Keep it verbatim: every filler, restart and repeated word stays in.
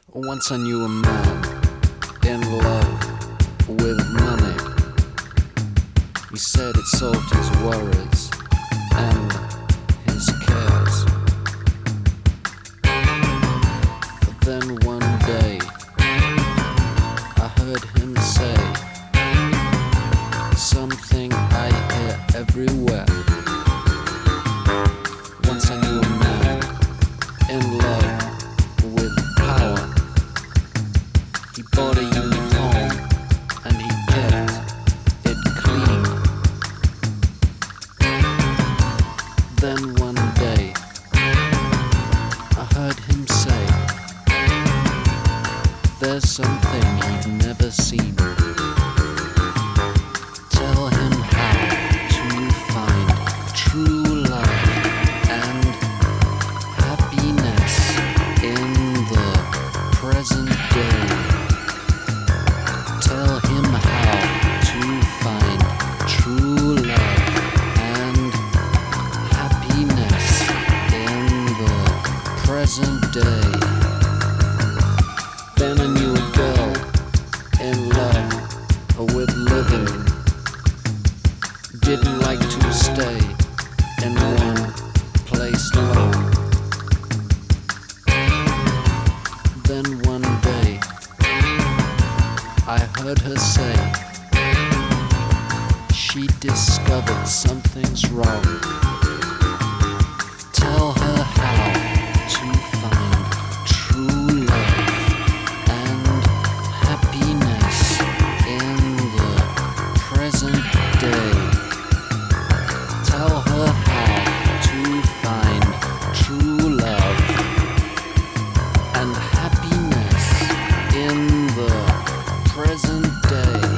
Once I knew a man in love with money. He said it solved his worries and his cares. But then one day I heard him say something I hear everywhere. Once I knew a man in love with power. He bought a uniform and he kept it clean. Then one day I heard him say there's something he'd never seen. Tell him how to find true love and happiness in the present day. Tell him how to find true love and happiness in the present day. Then I knew a girl in love with living. Didn't like to stay in one place long. Then one day I heard her say she discovered something's wrong. Tell her how to find true love and happiness in the present day. Tell her how to find true love and happiness in the present day.